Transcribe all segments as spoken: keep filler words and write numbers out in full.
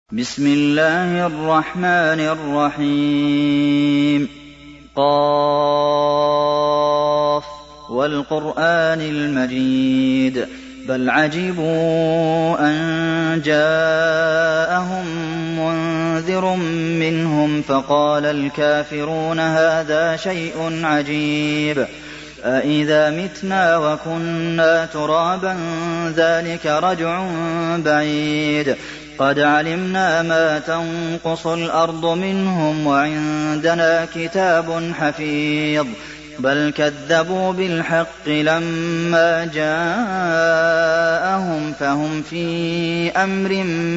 بسم الله الرحمن الرحيم قاف والقرآن المجيد بل عجبوا أن جاءهم منذر منهم فقال الكافرون هذا شيء عجيب أإذا متنا وكنا ترابا ذلك رجع بعيد قد علمنا ما تنقص الأرض منهم وعندنا كتاب حفيظ بل كذبوا بالحق لما جاءهم فهم في أمر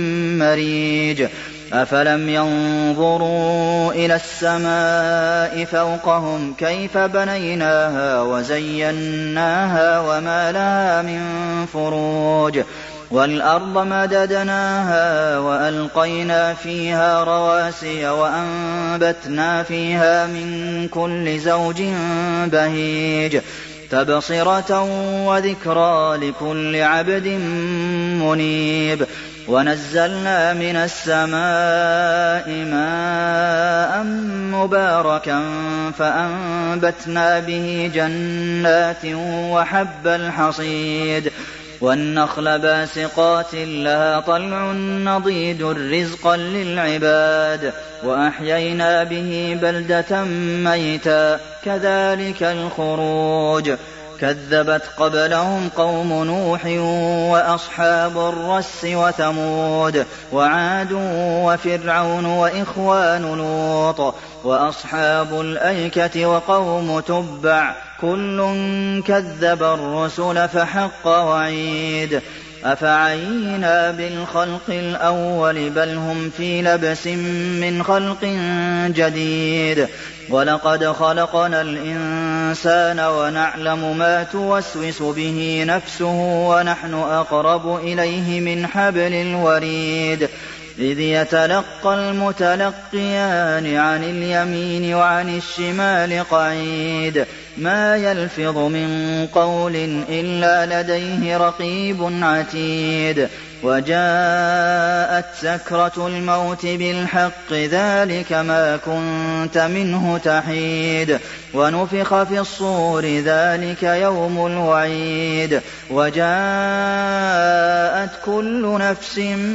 مريج أفلم ينظروا إلى السماء فوقهم كيف بنيناها وزيناها وما لها من فروج والأرض مددناها وألقينا فيها رواسي وأنبتنا فيها من كل زوج بهيج تبصرة وذكرى لكل عبد منيب ونزلنا من السماء ماء مباركا فأنبتنا به جنات وحب الحصيد والنخل باسقات لها طلع نضيد رزقا للعباد وأحيينا به بلدة ميتا كذلك الخروج كذبت قبلهم قوم نوح وأصحاب الرس وثمود وعاد وفرعون وإخوان لوط وأصحاب الأيكة وقوم تبع كل كذب الرسل فحق وعيد أفعينا بالخلق الأول بل هم في لبس من خلق جديد ولقد خلقنا الإنسان ونعلم ما توسوس به نفسه ونحن أقرب إليه من حبل الوريد إذ يتلقى المتلقيان عن اليمين وعن الشمال قعيد ما يلفظ من قول إلا لديه رقيب عتيد وجاءت سكرة الموت بالحق ذلك ما كنت منه تحيد ونفخ في الصور ذلك يوم الوعيد وجاءت كل نفس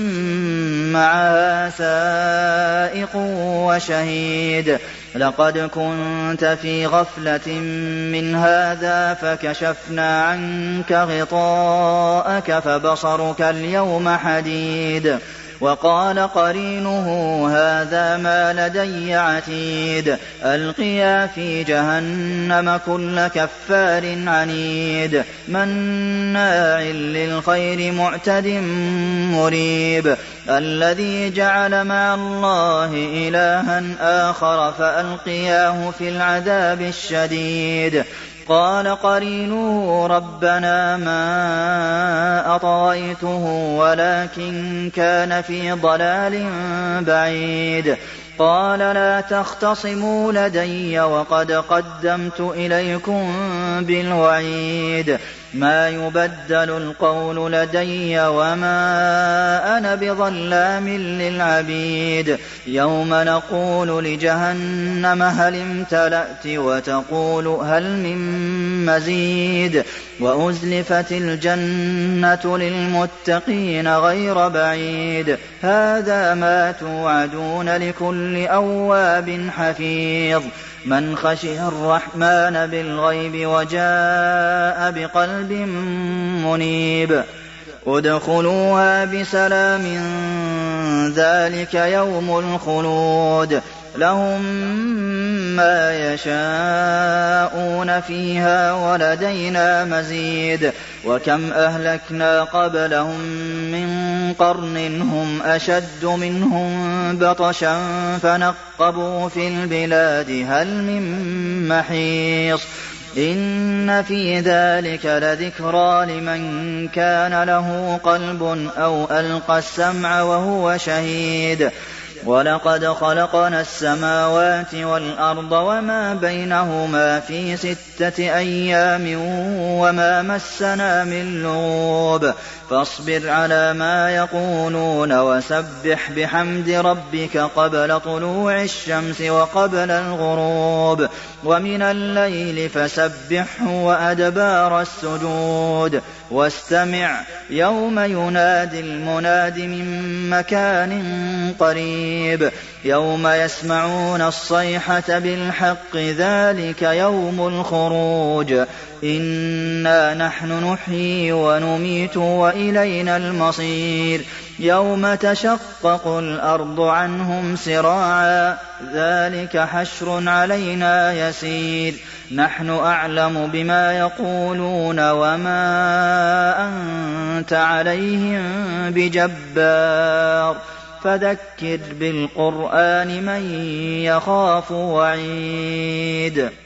معها سائق وشهيد لقد كنت في غفلة من هذا فكشفنا عنك غطاءك فبصرك اليوم حديد وقال قرينه هذا ما لدي عتيد ألقيا في جهنم كل كفار عنيد مناع للخير معتد مريب الذي جعل مع الله إلها آخر فألقياه في العذاب الشديد قال قرينه ربنا ما أطغيته ولكن كان في ضلال بعيد قال لا تختصموا لدي وقد قدمت إليكم بالوعيد ما يبدل القول لدي وما أنا بظلام للعبيد يوم نقول لجهنم هل امتلأت وتقول هل من مزيد وأزلفت الجنة للمتقين غير بعيد هذا ما توعدون لكل أواب حفيظ من خشي الرحمن بالغيب وجاء بقلب منيب ادخلوها بسلام ذلك يوم الخلود لهم ما يشاءون فيها ولدينا مزيد وكم أهلكنا قبلهم من قرن هم أشد منهم بطشا فنقبوا في البلاد هل من محيص إن في ذلك لذكرى لمن كان له قلب أو ألقى السمع وهو شهيد وَلَقَدْ خَلَقْنَا السَّمَاوَاتِ وَالْأَرْضَ وَمَا بَيْنَهُمَا فِي سِتَّةِ أَيَّامٍ وَمَا مَسَّنَا مِن لُّغُوبٍ فَاصْبِرْ عَلَىٰ مَا يَقُولُونَ وَسَبِّحْ بِحَمْدِ رَبِّكَ قَبْلَ طُلُوعِ الشَّمْسِ وَقَبْلَ الْغُرُوبِ وَمِنَ اللَّيْلِ فَسَبِّحْهُ وَأَدْبَارَ السُّجُودِ وَاسْتَمِعْ يَوْمَ يُنَادِ الْمُنَادِ مِن مَّكَانٍ قَرِيبٍ يَوْمَ يَسْمَعُونَ الصَّيْحَةَ بِالْحَقِّ ذَٰلِكَ يَوْمُ الْخُرُوجِ إِنَّا نَحْنُ نُحْيِي وَنُمِيتُ وَإِلَيْنَا الْمَصِيرُ يَوْمَ تَشَقَّقُ الْأَرْضُ عَنْهُمْ سِرَاعًا ذَٰلِكَ حَشْرٌ عَلَيْنَا يَسِيرٌ نَّحْنُ أَعْلَمُ بِمَا يَقُولُونَ وَمَا أَنتَ عَلَيْهِم بِجَبَّارٍ فَذَكِّرْ بِالْقُرْآنِ مَن يَخَافُ وَعِيدِ